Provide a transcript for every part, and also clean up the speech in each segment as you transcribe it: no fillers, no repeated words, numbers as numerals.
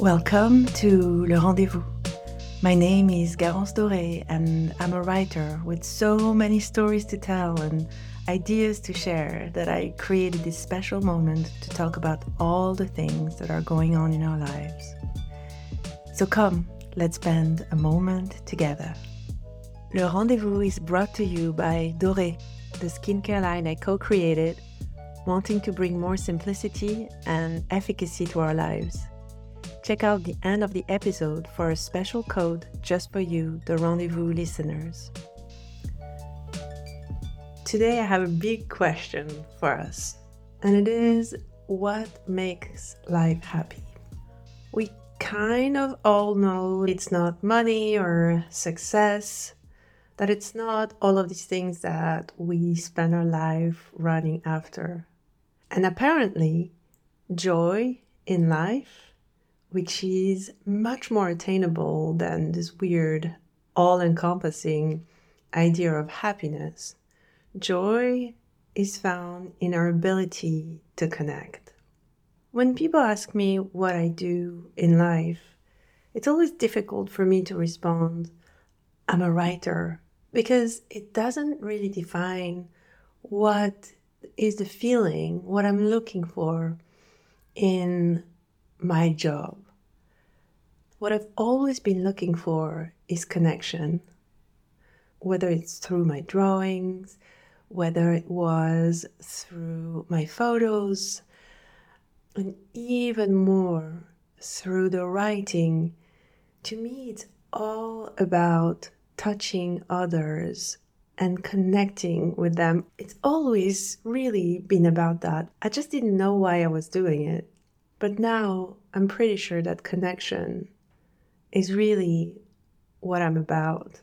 Welcome to Le Rendezvous. My name is Garance Doré and I'm a writer with so many stories to tell and ideas to share that I created this special moment to talk about all the things that are going on in our lives. So come, let's spend a moment together. Le Rendezvous is brought to you by Doré, the skincare line I co-created, wanting to bring more simplicity and efficacy to our lives. Check out the end of the episode for a special code just for you, the Rendezvous listeners. Today I have a big question for us, and it is, what makes life happy? We kind of all know it's not money or success, that it's not all of these things that we spend our life running after. And apparently, joy in life, which is much more attainable than this weird, all-encompassing idea of happiness. Joy is found in our ability to connect. When people ask me what I do in life, it's always difficult for me to respond, I'm a writer, because it doesn't really define what is the feeling, what I'm looking for in my job. What I've always been looking for is connection, whether it's through my drawings, whether it was through my photos, and even more through the writing. To me, it's all about touching others and connecting with them. It's always really been about that. I just didn't know why I was doing it. But now I'm pretty sure that connection is really what I'm about.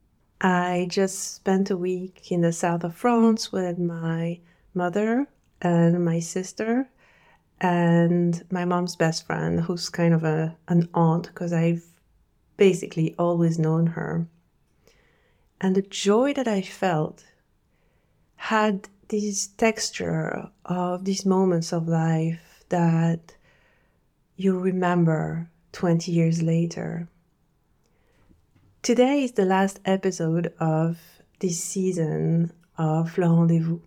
I just spent a week in the south of France with my mother and my sister and my mom's best friend, who's kind of an aunt because I've basically always known her. And the joy that I felt had this texture of these moments of life that you remember 20 years later. Today is the last episode of this season of Le Rendezvous.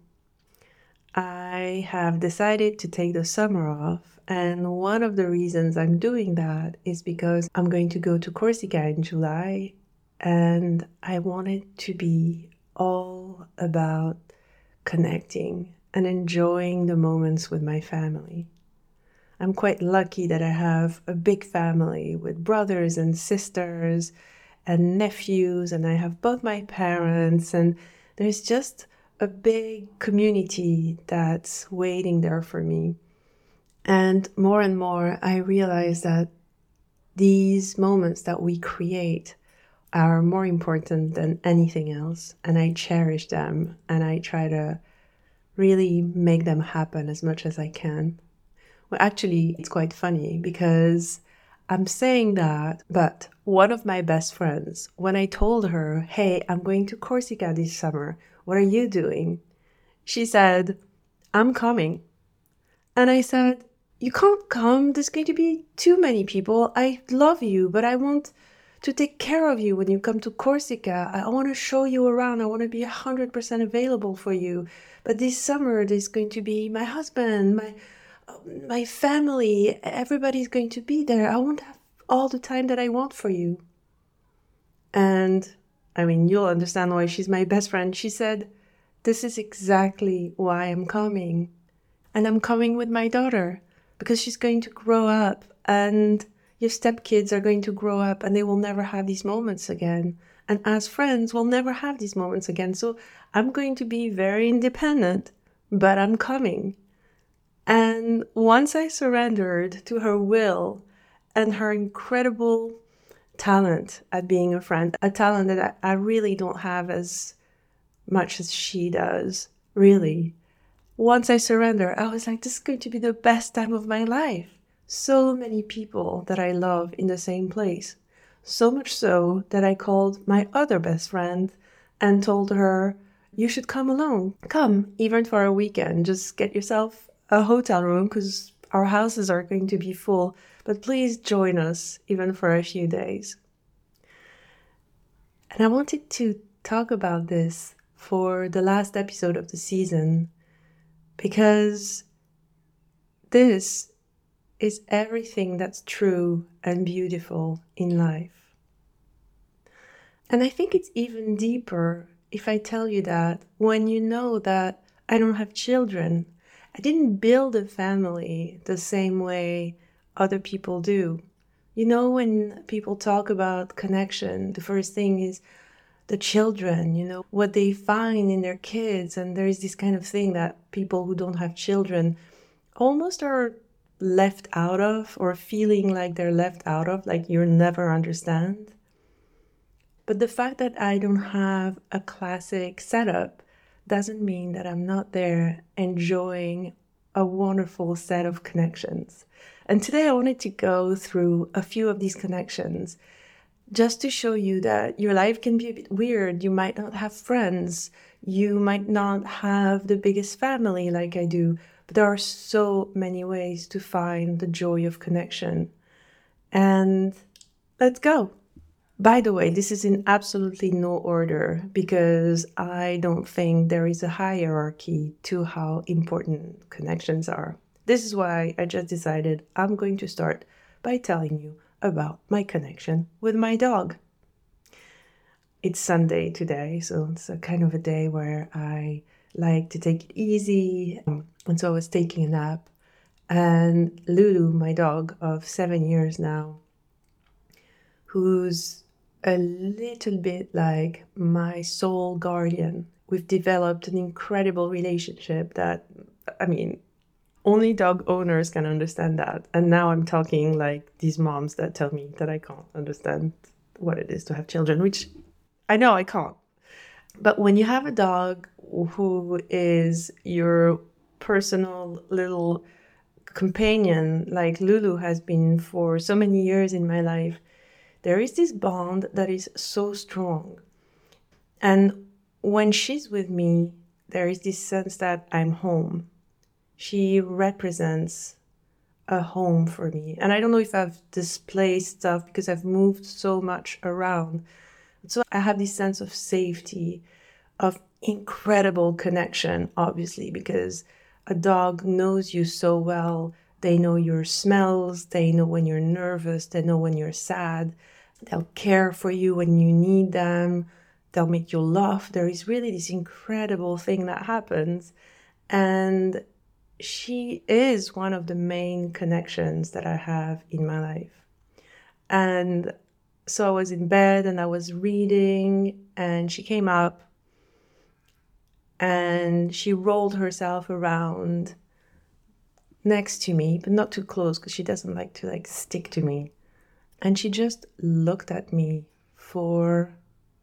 I have decided to take the summer off, and one of the reasons I'm doing that is because I'm going to go to Corsica in July, and I want it to be all about connecting and enjoying the moments with my family. I'm quite lucky that I have a big family with brothers and sisters and nephews, and I have both my parents, and there's just a big community that's waiting there for me. And more, I realize that these moments that we create are more important than anything else, and I cherish them, and I try to really make them happen as much as I can. Well, actually, it's quite funny because I'm saying that, but one of my best friends, when I told her, hey, I'm going to Corsica this summer, what are you doing? She said, I'm coming. And I said, you can't come. There's going to be too many people. I love you, but I want to take care of you when you come to Corsica. I want to show you around. I want to be 100% available for you. But this summer, there's going to be my husband, my family, everybody's going to be there. I won't have all the time that I want for you. And I mean, you'll understand why she's my best friend. She said, this is exactly why I'm coming. And I'm coming with my daughter because she's going to grow up and your stepkids are going to grow up and they will never have these moments again. And as friends, we'll never have these moments again. So I'm going to be very independent, but I'm coming. And once I surrendered to her will and her incredible talent at being a friend, a talent that I really don't have as much as she does, really. Once I surrendered, I was like, this is going to be the best time of my life. So many people that I love in the same place. So much so that I called my other best friend and told her, you should come along. Come, even for a weekend. Just get yourself a hotel room because our houses are going to be full. but please join us even for a few days. And I wanted to talk about this for the last episode of the season because this is everything that's true and beautiful in life. And I think it's even deeper if I tell you that when you know that I don't have children, I didn't build a family the same way other people do. You know, when people talk about connection, the first thing is the children, what they find in their kids. And there is this kind of thing that people who don't have children almost are left out of, or feeling like they're left out of, like you'll never understand. But the fact that I don't have a classic setup doesn't mean that I'm not there enjoying a wonderful set of connections. And today I wanted to go through a few of these connections just to show you that your life can be a bit weird. You might not have friends. You might not have the biggest family like I do. But there are so many ways to find the joy of connection. And let's go. By the way, this is in absolutely no order because I don't think there is a hierarchy to how important connections are. This is why I just decided I'm going to start by telling you about my connection with my dog. It's Sunday today, so it's a kind of a day where I like to take it easy. And so I was taking a nap, and Lulu, my dog of 7 years now, who's a little bit like my soul guardian. We've developed an incredible relationship that, only dog owners can understand that. And now I'm talking like these moms that tell me that I can't understand what it is to have children, which I know I can't. But when you have a dog who is your personal little companion, like Lulu has been for so many years in my life, there is this bond that is so strong. And when she's with me, there is this sense that I'm home. She represents a home for me. And I don't know if I've displaced stuff because I've moved so much around. So I have this sense of safety, of incredible connection, obviously, because a dog knows you so well. They know your smells. They know when you're nervous. They know when you're sad. They'll care for you when you need them. They'll make you laugh. There is really this incredible thing that happens. And she is one of the main connections that I have in my life. And so I was in bed and I was reading, and she came up and she rolled herself around next to me, but not too close because she doesn't like to stick to me. And she just looked at me for,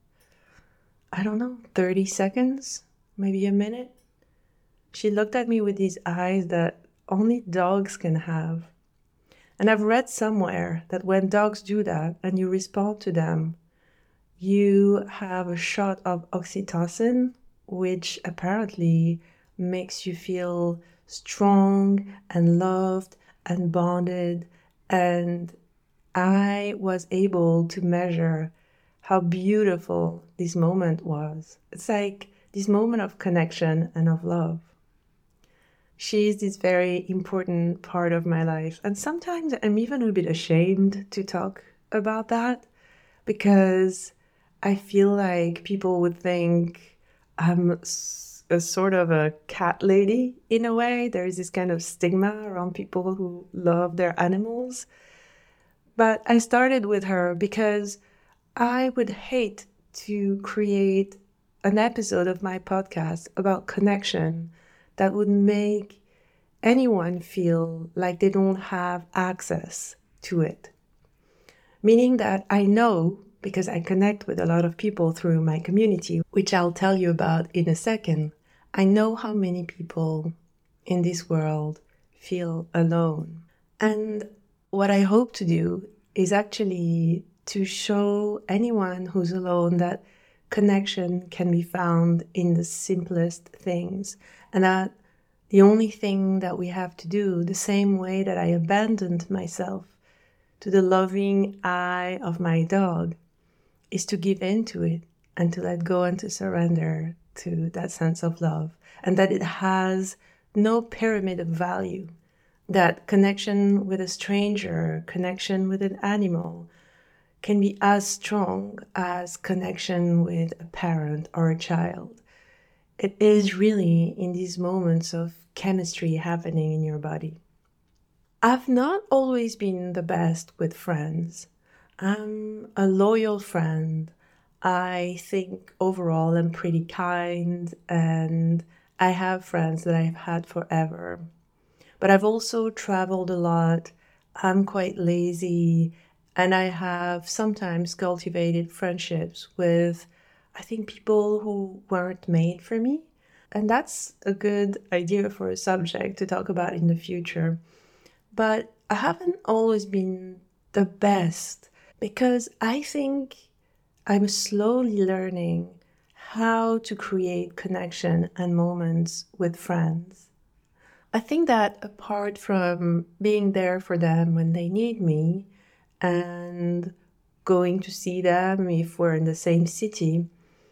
30 seconds, maybe a minute. She looked at me with these eyes that only dogs can have. And I've read somewhere that when dogs do that and you respond to them, you have a shot of oxytocin, which apparently makes you feel strong and loved and bonded. And I was able to measure how beautiful this moment was. It's like this moment of connection and of love. She's this very important part of my life. And sometimes I'm even a bit ashamed to talk about that because I feel like people would think I'm a sort of a cat lady in a way. There is this kind of stigma around people who love their animals. But I started with her because I would hate to create an episode of my podcast about connection that would make anyone feel like they don't have access to it. Meaning that I know, because I connect with a lot of people through my community, which I'll tell you about in a second, I know how many people in this world feel alone. And what I hope to do is actually to show anyone who's alone that connection can be found in the simplest things, and that the only thing that we have to do, the same way that I abandoned myself to the loving eye of my dog is to give in to it and to let go and to surrender to that sense of love, and that it has no pyramid of value, that connection with a stranger, connection with an animal can be as strong as connection with a parent or a child. It is really in these moments of chemistry happening in your body. I've not always been the best with friends. I'm a loyal friend. I think overall I'm pretty kind, and I have friends that I've had forever. But I've also traveled a lot. I'm quite lazy, and I have sometimes cultivated friendships with, I think, people who weren't made for me. And that's a good idea for a subject to talk about in the future. But I haven't always been the best because I think I'm slowly learning how to create connection and moments with friends. I think that apart from being there for them when they need me and going to see them if we're in the same city,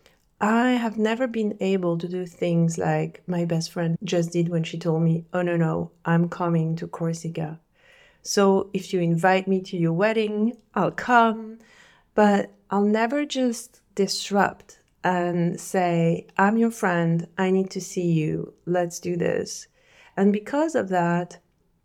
I have never been able to do things like my best friend just did when she told me, "Oh, no, I'm coming to Corsica. So if you invite me to your wedding, I'll come, but I'll never just disrupt and say, I'm your friend, I need to see you, let's do this." And because of that,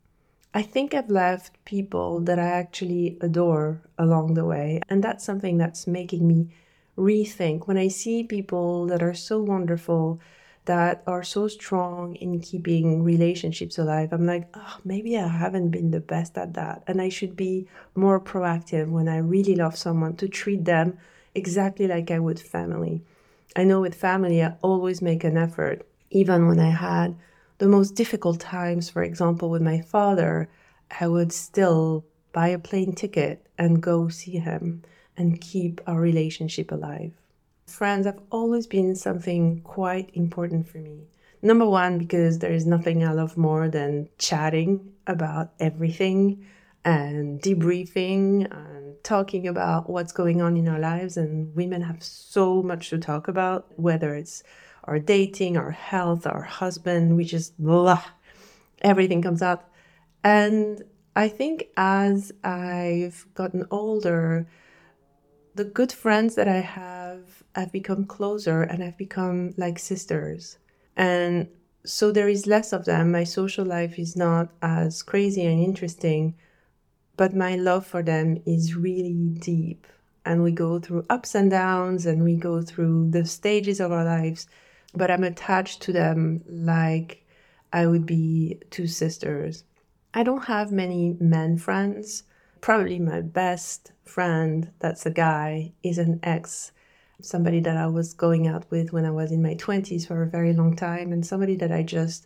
I think I've left people that I actually adore along the way. And that's something that's making me rethink when I see people that are so wonderful, that are so strong in keeping relationships alive. I'm like, oh, maybe I haven't been the best at that. And I should be more proactive when I really love someone to treat them exactly like I would family. I know with family, I always make an effort, even when I had the most difficult times, for example, with my father, I would still buy a plane ticket and go see him and keep our relationship alive. Friends have always been something quite important for me. Number one, because there is nothing I love more than chatting about everything and debriefing and talking about what's going on in our lives. And women have so much to talk about, whether it's our dating, our health, our husband, we just blah, everything comes out. And I think as I've gotten older, the good friends that I have become closer and I've become like sisters. And so there is less of them. My social life is not as crazy and interesting, but my love for them is really deep. And we go through ups and downs and we go through the stages of our lives, but I'm attached to them like I would be two sisters. I don't have many men friends. Probably my best friend, that's a guy, is an ex, somebody that I was going out with when I was in my 20s for a very long time, and somebody that I just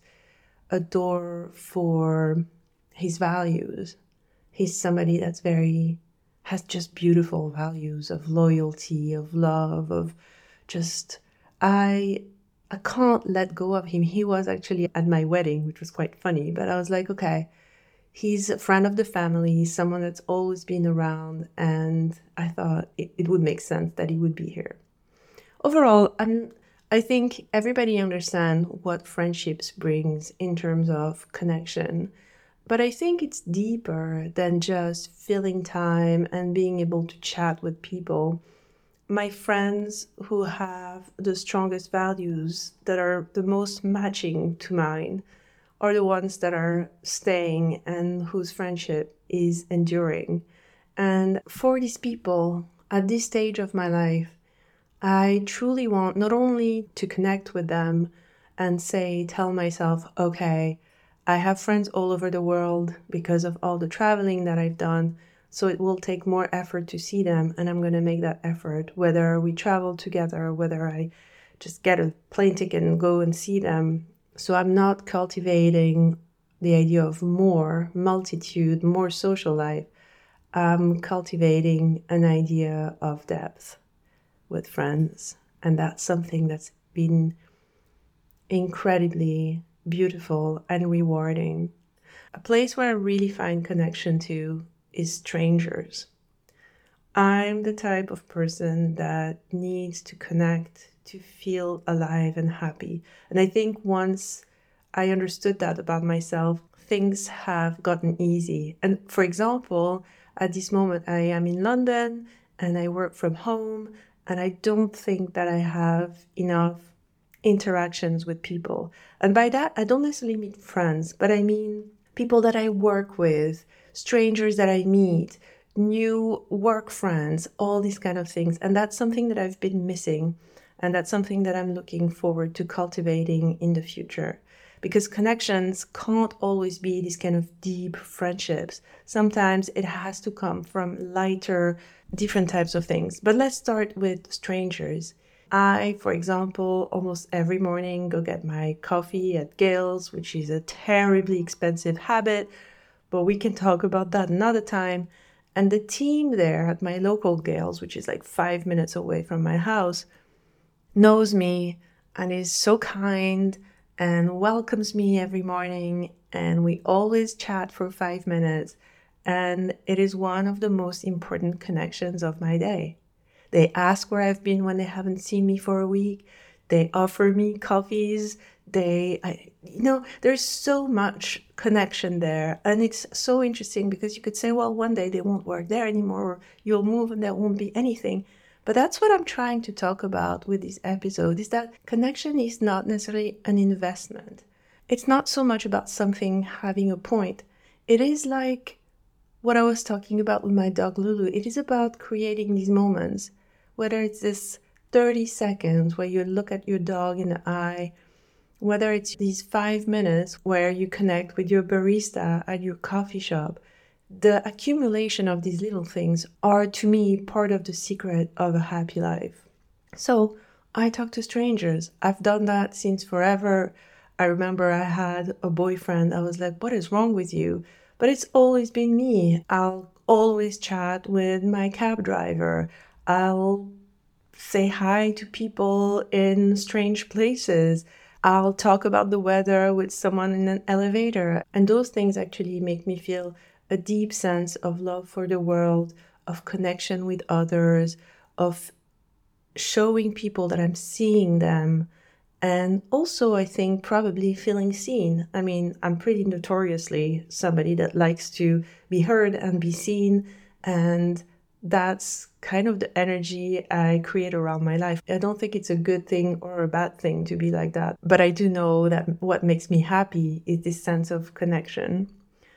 adore for his values. He's somebody that's has just beautiful values of loyalty, of love, of just, I can't let go of him. He was actually at my wedding, which was quite funny, but I was like, okay, he's a friend of the family, he's someone that's always been around, and I thought it would make sense that he would be here. Overall, I think everybody understands what friendships brings in terms of connection, but I think it's deeper than just filling time and being able to chat with people. My friends who have the strongest values that are the most matching to mine are the ones that are staying and whose friendship is enduring. And for these people, at this stage of my life, I truly want not only to connect with them and tell myself, okay, I have friends all over the world because of all the traveling that I've done, so it will take more effort to see them, and I'm going to make that effort, whether we travel together, whether I just get a plane ticket and go and see them. So I'm not cultivating the idea of more multitude, more social life. I'm cultivating an idea of depth with friends. And that's something that's been incredibly beautiful and rewarding. A place where I really find connection to is strangers. I'm the type of person that needs to connect to feel alive and happy. And I think once I understood that about myself, things have gotten easy. And for example, at this moment, I am in London and I work from home, and I don't think that I have enough interactions with people. And by that, I don't necessarily mean friends, but I mean people that I work with, strangers that I meet, new work friends, all these kind of things. And that's something that I've been missing. And that's something that I'm looking forward to cultivating in the future. Because connections can't always be these kind of deep friendships. Sometimes it has to come from lighter, different types of things. But let's start with strangers. I, for example, almost every morning go get my coffee at Gale's, which is a terribly expensive habit, but we can talk about that another time. And the team there at my local Gale's, which is like 5 minutes away from my house, knows me and is so kind and welcomes me every morning. And we always chat for 5 minutes. And it is one of the most important connections of my day. They ask where I've been when they haven't seen me for a week. They offer me coffees. There's so much connection there. And it's so interesting because you could say, well, one day they won't work there anymore, or you'll move and there won't be anything. But that's what I'm trying to talk about with this episode, is that connection is not necessarily an investment. It's not so much about something having a point. It is like what I was talking about with my dog Lulu. It is about creating these moments, whether it's this 30 seconds where you look at your dog in the eye, whether it's these 5 minutes where you connect with your barista at your coffee shop. The accumulation of these little things are, to me, part of the secret of a happy life. So I talk to strangers. I've done that since forever. I remember I had a boyfriend. I was like, what is wrong with you? But it's always been me. I'll always chat with my cab driver. I'll say hi to people in strange places. I'll talk about the weather with someone in an elevator. And those things actually make me feel a deep sense of love for the world, of connection with others, of showing people that I'm seeing them. And also, I think, probably feeling seen. I mean, I'm pretty notoriously somebody that likes to be heard and be seen. And that's kind of the energy I create around my life. I don't think it's a good thing or a bad thing to be like that. But I do know that what makes me happy is this sense of connection.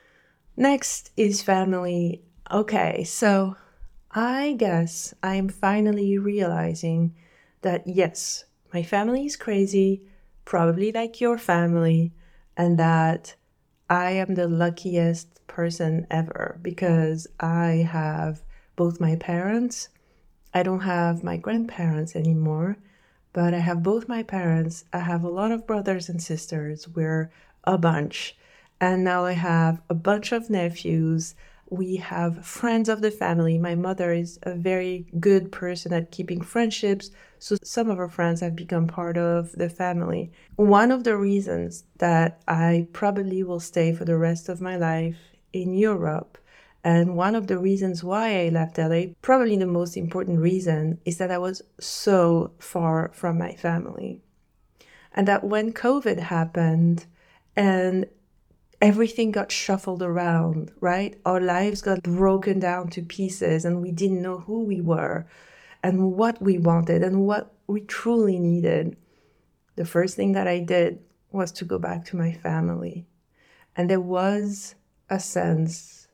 Next is family. Okay, so I guess I'm finally realizing that yes, my family is crazy, probably like your family, and that I am the luckiest person ever because I have both my parents. I don't have my grandparents anymore, but I have both my parents. I have a lot of brothers and sisters. We're a bunch. And now I have a bunch of nephews. We have friends of the family. My mother is a very good person at keeping friendships, so some of her friends have become part of the family. One of the reasons that I probably will stay for the rest of my life in Europe, and one of the reasons why I left LA, probably the most important reason, is that I was so far from my family. And that when COVID happened and everything got shuffled around, right? Our lives got broken down to pieces and we didn't know who we were and what we wanted and what we truly needed. The first thing that I did was to go back to my family. And there was a sense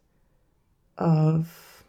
of,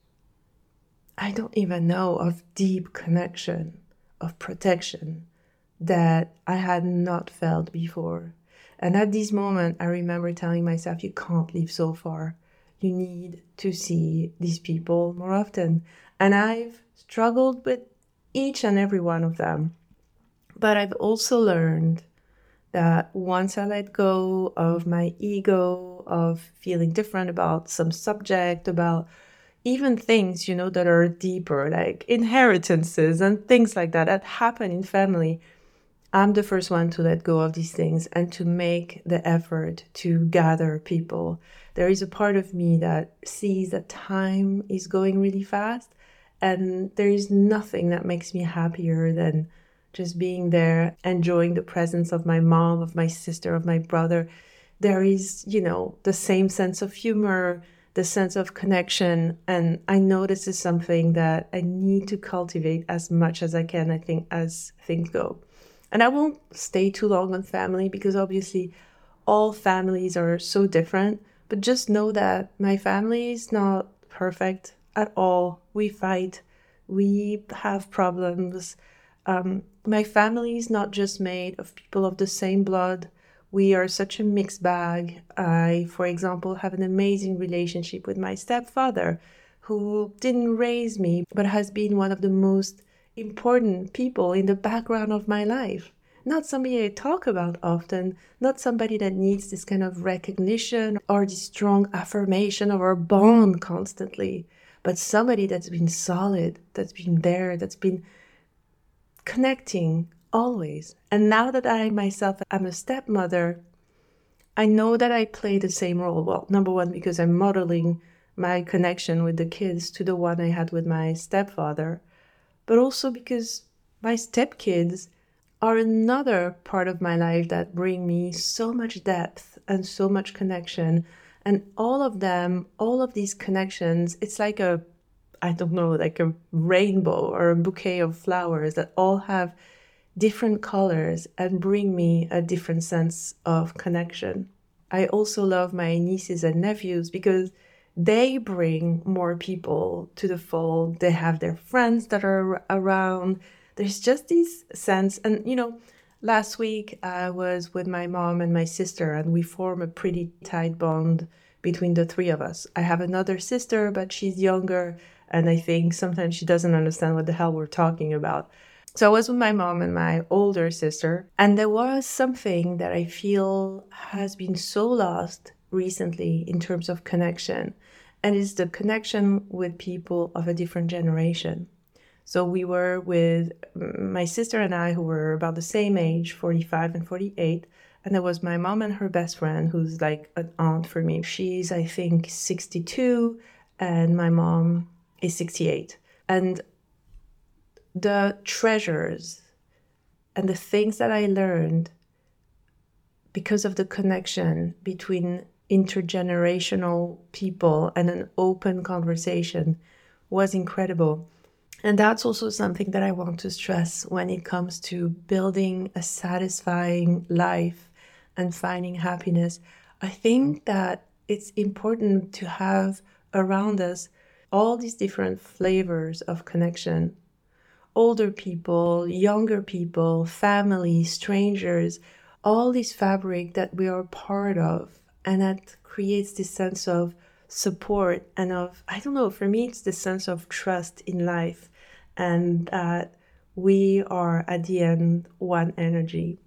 I don't even know, of deep connection, of protection that I had not felt before. And at this moment, I remember telling myself, you can't live so far. You need to see these people more often. And I've struggled with each and every one of them. But I've also learned that once I let go of my ego, of feeling different about some subject, about even things, that are deeper, like inheritances and things like that happen in family, I'm the first one to let go of these things and to make the effort to gather people. There is a part of me that sees that time is going really fast, and there is nothing that makes me happier than just being there, enjoying the presence of my mom, of my sister, of my brother. There is, the same sense of humor, the sense of connection. And I know this is something that I need to cultivate as much as I can, I think, as things go. And I won't stay too long on family because obviously all families are so different. But just know that my family is not perfect at all. We fight, we have problems. My family is not just made of people of the same blood. We are such a mixed bag. I, for example, have an amazing relationship with my stepfather, who didn't raise me, but has been one of the most important people in the background of my life. Not somebody I talk about often, not somebody that needs this kind of recognition or this strong affirmation of our bond constantly, but somebody that's been solid, that's been there, that's been connecting always. And now that I myself am a stepmother, I know that I play the same role. Well, number one, because I'm modeling my connection with the kids to the one I had with my stepfather, but also because my stepkids are another part of my life that bring me so much depth and so much connection. And all of them, all of these connections, it's like like a rainbow or a bouquet of flowers that all have different colors and bring me a different sense of connection. I also love my nieces and nephews because they bring more people to the fold. They have their friends that are around. There's just this sense. And, last week I was with my mom and my sister, and we form a pretty tight bond between the three of us. I have another sister, but she's younger, and I think sometimes she doesn't understand what the hell we're talking about. So I was with my mom and my older sister, and there was something that I feel has been so lost recently in terms of connection, and it's the connection with people of a different generation. So we were with my sister and I, who were about the same age, 45 and 48, and there was my mom and her best friend, who's like an aunt for me. She's, I think, 62, and my mom is 68. And the treasures and the things that I learned because of the connection between intergenerational people and an open conversation was incredible. And that's also something that I want to stress when it comes to building a satisfying life and finding happiness. I think that it's important to have around us all these different flavors of connection. Older people, younger people, family, strangers, all this fabric that we are part of, and that creates this sense of support and of, I don't know, for me it's the sense of trust in life, and that we are at the end one energy.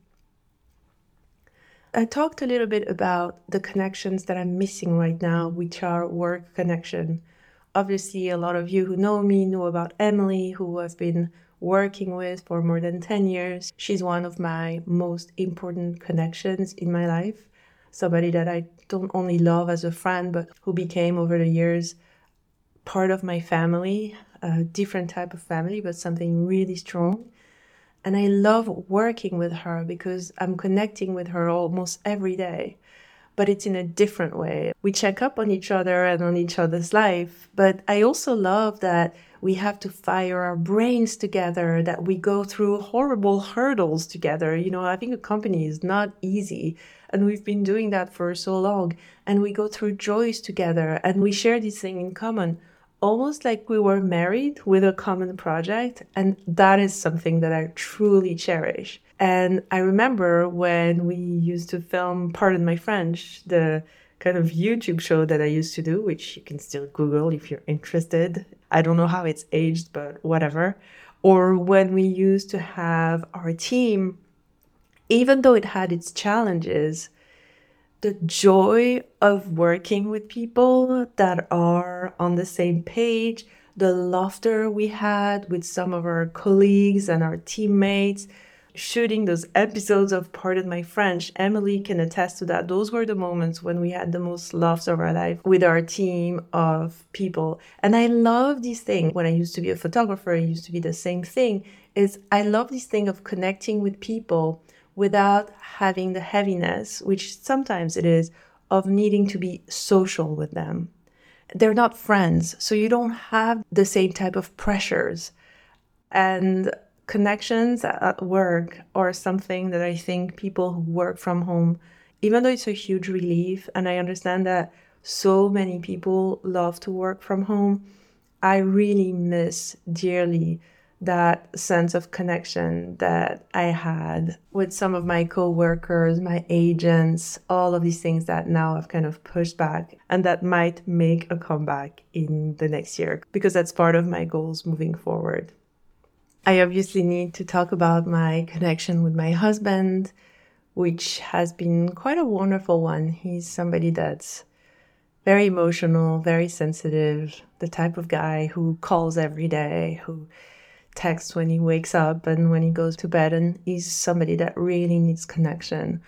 I talked a little bit about the connections that I'm missing right now, which are work connection. Obviously, a lot of you who know me know about Emily, who I've been working with for more than 10 years. She's one of my most important connections in my life. Somebody that I don't only love as a friend, but who became over the years part of my family, a different type of family, but something really strong. And I love working with her because I'm connecting with her almost every day, but it's in a different way. We check up on each other and on each other's life, but I also love that we have to fire our brains together, that we go through horrible hurdles together. Having a company is not easy, and we've been doing that for so long, and we go through joys together, and we share this thing in common, almost like we were married with a common project. And that is something that I truly cherish. And I remember when we used to film, pardon my French, the kind of YouTube show that I used to do, which you can still Google if you're interested. I don't know how it's aged, but whatever. Or when we used to have our team, even though it had its challenges, the joy of working with people that are on the same page, the laughter we had with some of our colleagues and our teammates, shooting those episodes of Pardon My French, Emily can attest to that. Those were the moments when we had the most laughs of our life with our team of people. And I love this thing. When I used to be a photographer, it used to be the same thing. I love this thing of connecting with people without having the heaviness, which sometimes it is, of needing to be social with them. They're not friends, so you don't have the same type of pressures. And connections at work are something that I think people who work from home, even though it's a huge relief, and I understand that so many people love to work from home, I really miss dearly that sense of connection that I had with some of my co-workers, my agents, all of these things that now I've kind of pushed back and that might make a comeback in the next year because that's part of my goals moving forward. I obviously need to talk about my connection with my husband, which has been quite a wonderful one. He's somebody that's very emotional, very sensitive, the type of guy who calls every day, who texts when he wakes up and when he goes to bed, and he's somebody that really needs connection.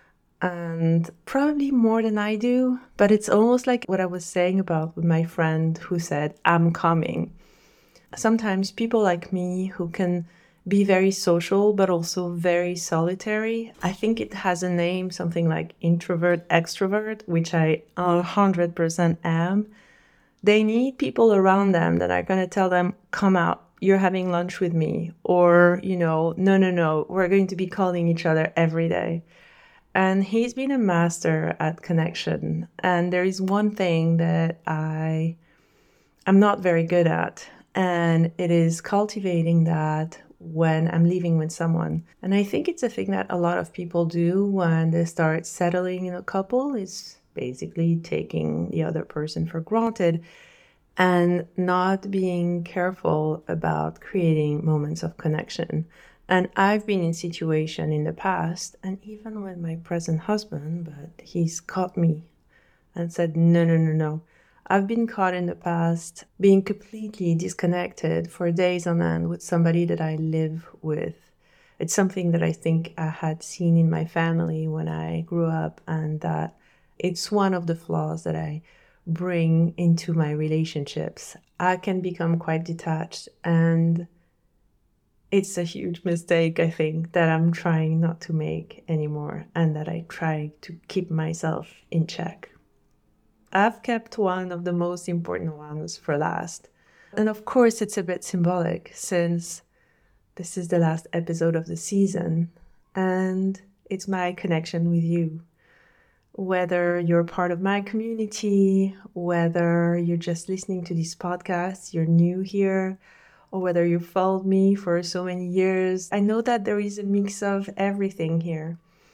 And probably more than I do, but it's almost like what I was saying about my friend who said, I'm coming. Sometimes people like me who can be very social but also very solitary. I think it has a name, something like introvert, extrovert, which I 100% am. They need people around them that are going to tell them, come out, you're having lunch with me. Or, no, we're going to be calling each other every day. And he's been a master at connection. And there is one thing that I'm not very good at. And it is cultivating that when I'm living with someone. And I think it's a thing that a lot of people do when they start settling in a couple, is basically taking the other person for granted and not being careful about creating moments of connection. And I've been in situation in the past, and even with my present husband, but he's caught me and said, no. I've been caught in the past being completely disconnected for days on end with somebody that I live with. It's something that I think I had seen in my family when I grew up, and that it's one of the flaws that I bring into my relationships. I can become quite detached, and it's a huge mistake, I think, that I'm trying not to make anymore, and that I try to keep myself in check. I've kept one of the most important ones for last. And of course, it's a bit symbolic since this is the last episode of the season, and it's my connection with you. Whether you're part of my community, whether you're just listening to this podcast, you're new here, or whether you followed me for so many years, I know that there is a mix of everything here.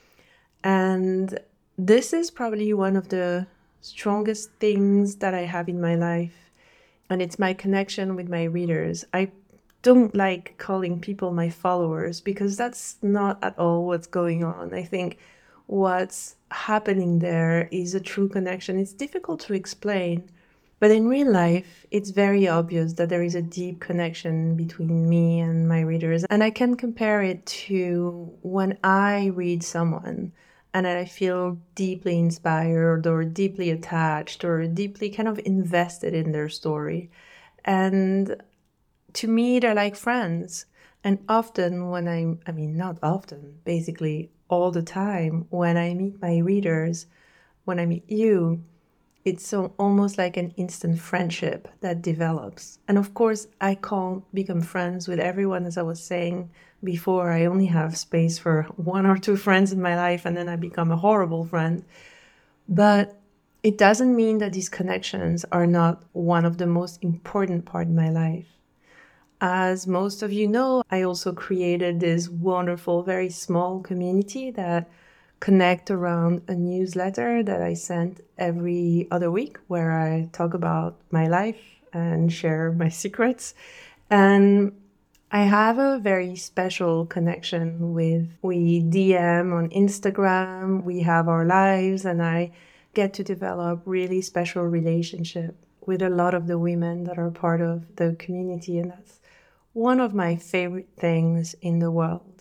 And this is probably one of the strongest things that I have in my life, and it's my connection with my readers. I don't like calling people my followers because that's not at all what's going on. I think what's happening there is a true connection. It's difficult to explain, but in real life, it's very obvious that there is a deep connection between me and my readers. And I can compare it to when I read someone and I feel deeply inspired or deeply attached or deeply kind of invested in their story. And to me, they're like friends. And often when not often, basically all the time, when I meet my readers, when I meet you, it's almost like an instant friendship that develops. And of course, I can't become friends with everyone, as I was saying before. I only have space for one or two friends in my life, and then I become a horrible friend. But it doesn't mean that these connections are not one of the most important part of my life. As most of you know, I also created this wonderful, very small community that connect around a newsletter that I sent every other week, where I talk about my life and share my secrets. And I have a very special connection we DM on Instagram, we have our lives, and I get to develop really special relationship with a lot of the women that are part of the community. And that's one of my favorite things in the world.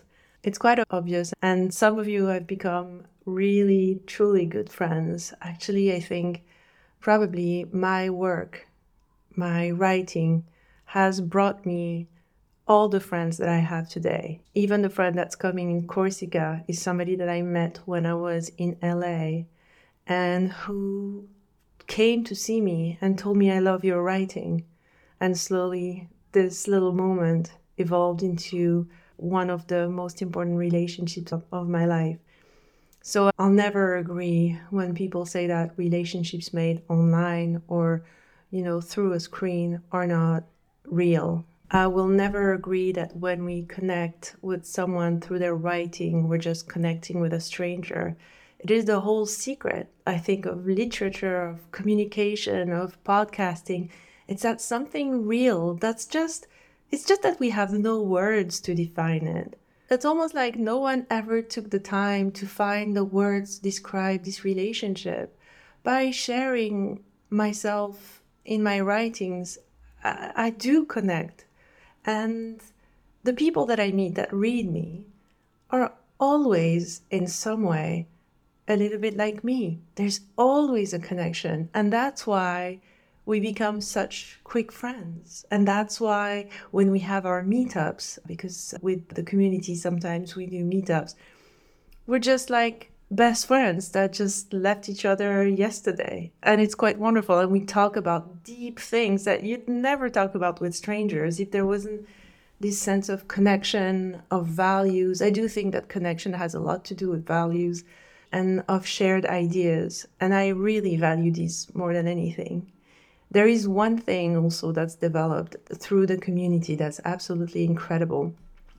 It's quite obvious, and some of you have become really, truly good friends. Actually, I think probably my work, my writing, has brought me all the friends that I have today. Even the friend that's coming in Corsica is somebody that I met when I was in LA and who came to see me and told me, I love your writing. And slowly, this little moment evolved into one of the most important relationships of my life. So I'll never agree when people say that relationships made online or, through a screen are not real. I will never agree that when we connect with someone through their writing, we're just connecting with a stranger. It is the whole secret, I think, of literature, of communication, of podcasting. It's that something real it's just that we have no words to define it. It's almost like no one ever took the time to find the words to describe this relationship. By sharing myself in my writings, I do connect. And the people that I meet that read me are always, in some way, a little bit like me. There's always a connection. And that's why we become such quick friends. And that's why when we have our meetups, because with the community sometimes we do meetups, we're just like best friends that just left each other yesterday. And it's quite wonderful. And we talk about deep things that you'd never talk about with strangers if there wasn't this sense of connection, of values. I do think that connection has a lot to do with values and of shared ideas. And I really value these more than anything. There is one thing also that's developed through the community that's absolutely incredible.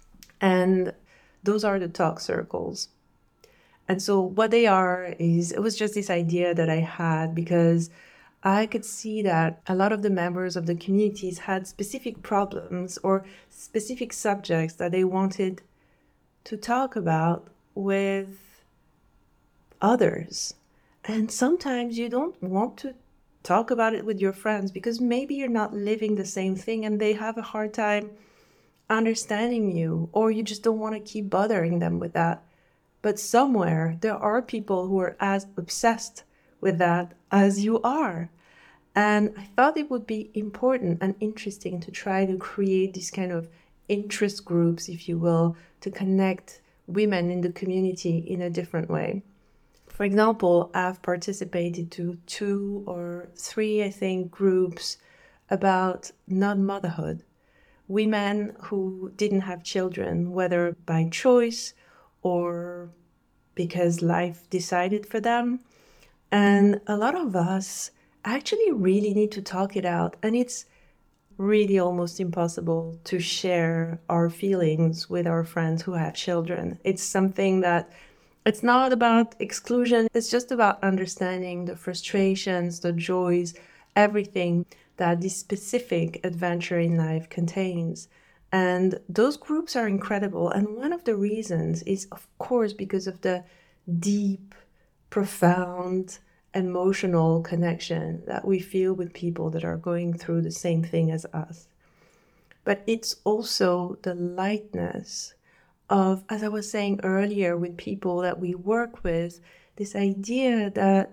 And those are the talk circles. And so what they are is, it was just this idea that I had because I could see that a lot of the members of the communities had specific problems or specific subjects that they wanted to talk about with others. And sometimes you don't want to talk about it with your friends because maybe you're not living the same thing and they have a hard time understanding you, or you just don't want to keep bothering them with that. But somewhere there are people who are as obsessed with that as you are. And I thought it would be important and interesting to try to create these kind of interest groups, if you will, to connect women in the community in a different way. For example, I've participated to 2 or 3, I think, groups about non-motherhood. Women who didn't have children, whether by choice or because life decided for them. And a lot of us actually really need to talk it out. And it's really almost impossible to share our feelings with our friends who have children. It's something that it's not about exclusion. It's just about understanding the frustrations, the joys, everything that this specific adventure in life contains. And those groups are incredible. And one of the reasons is, of course, because of the deep, profound, emotional connection that we feel with people that are going through the same thing as us. But it's also the lightness of, as I was saying earlier, with people that we work with, this idea that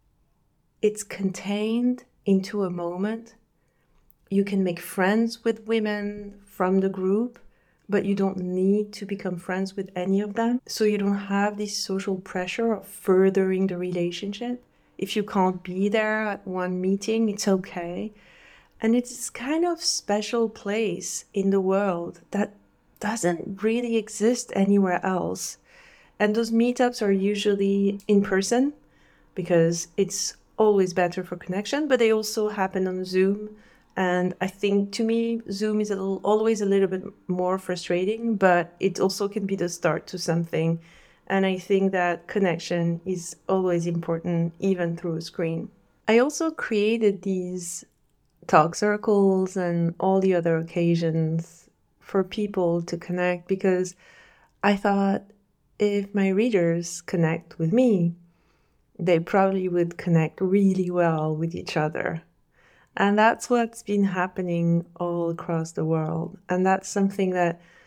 it's contained into a moment. You can make friends with women from the group, but you don't need to become friends with any of them. So you don't have this social pressure of furthering the relationship. If you can't be there at one meeting, it's okay. And it's this kind of special place in the world that doesn't really exist anywhere else. And those meetups are usually in person because it's always better for connection, but they also happen on Zoom. And I think, to me, Zoom is always a little bit more frustrating, but it also can be the start to something. And I think that connection is always important, even through a screen. I also created these talk circles and all the other occasions for people to connect because I thought if my readers connect with me, they probably would connect really well with each other. And that's what's been happening all across the world. And that's something that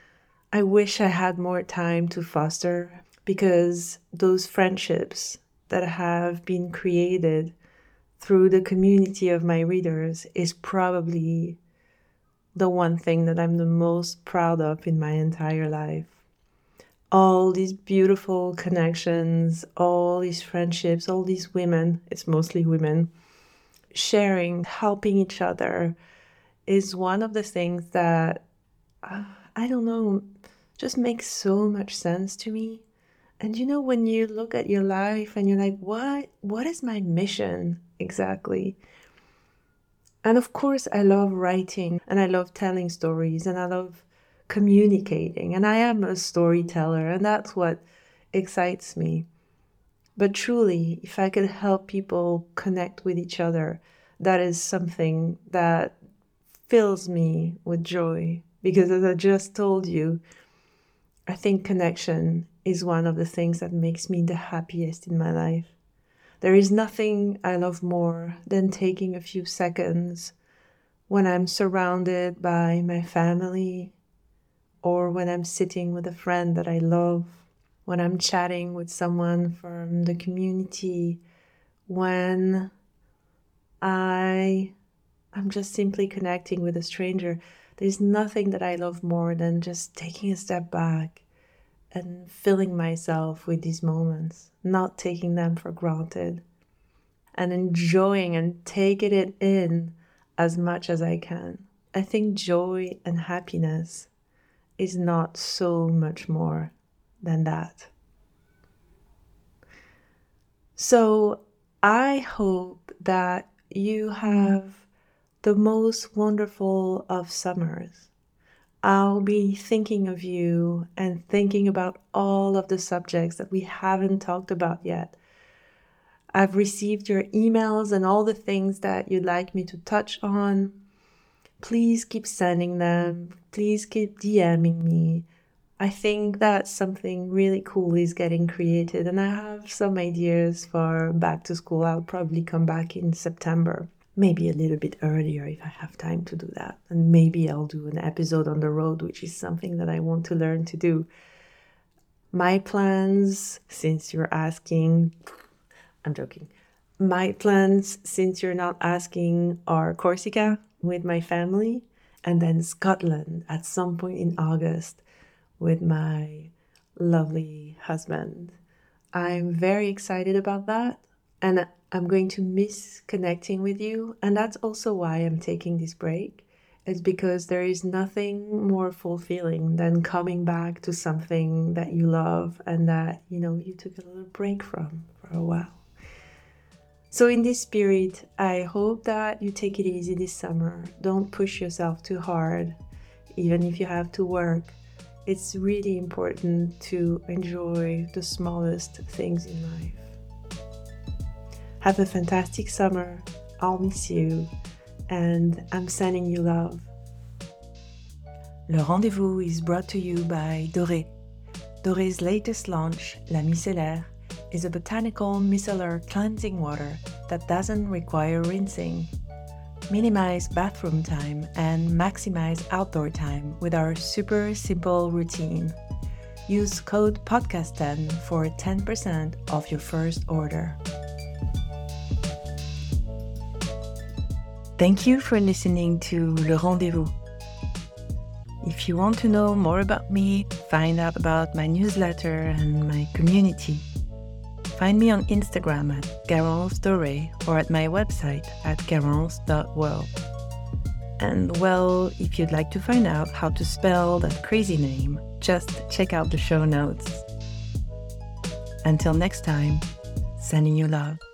I wish I had more time to foster, because those friendships that have been created through the community of my readers is probably the one thing that I'm the most proud of in my entire life. All these beautiful connections, all these friendships, all these women, it's mostly women, sharing, helping each other is one of the things that, I don't know, just makes so much sense to me. And when you look at your life and you're like, what is my mission exactly? And of course, I love writing and I love telling stories and I love communicating. And I am a storyteller and that's what excites me. But truly, if I could help people connect with each other, that is something that fills me with joy. Because as I just told you, I think connection is one of the things that makes me the happiest in my life. There is nothing I love more than taking a few seconds when I'm surrounded by my family, or when I'm sitting with a friend that I love, when I'm chatting with someone from the community, when I'm just simply connecting with a stranger. There's nothing that I love more than just taking a step back and filling myself with these moments, not taking them for granted, and enjoying and taking it in as much as I can. I think joy and happiness is not so much more than that. So I hope that you have the most wonderful of summers. I'll be thinking of you and thinking about all of the subjects that we haven't talked about yet. I've received your emails and all the things that you'd like me to touch on. Please keep sending them. Please keep DMing me. I think that something really cool is getting created, and I have some ideas for back to school. I'll probably come back in September, maybe a little bit earlier if I have time to do that. And maybe I'll do an episode on the road, which is something that I want to learn to do. My plans, since you're asking, I'm joking. My plans, since you're not asking, are Corsica with my family, and then Scotland at some point in August with my lovely husband. I'm very excited about that, and I'm going to miss connecting with you, and that's also why I'm taking this break. It's because there is nothing more fulfilling than coming back to something that you love and that, you took a little break from for a while. So in this spirit, I hope that you take it easy this summer. Don't push yourself too hard, even if you have to work. It's really important to enjoy the smallest things in life. Have a fantastic summer. I'll miss you, and I'm sending you love. Le Rendezvous is brought to you by Doré. Doré's latest launch, La Micellaire, is a botanical micellar cleansing water that doesn't require rinsing. Minimize bathroom time and maximize outdoor time with our super simple routine. Use code podcast10 for 10% off your first order. Thank you for listening to Le Rendezvous. If you want to know more about me, find out about my newsletter and my community, find me on Instagram at Garance Doré or at my website at garance.world. And well, if you'd like to find out how to spell that crazy name, just check out the show notes. Until next time, sending you love.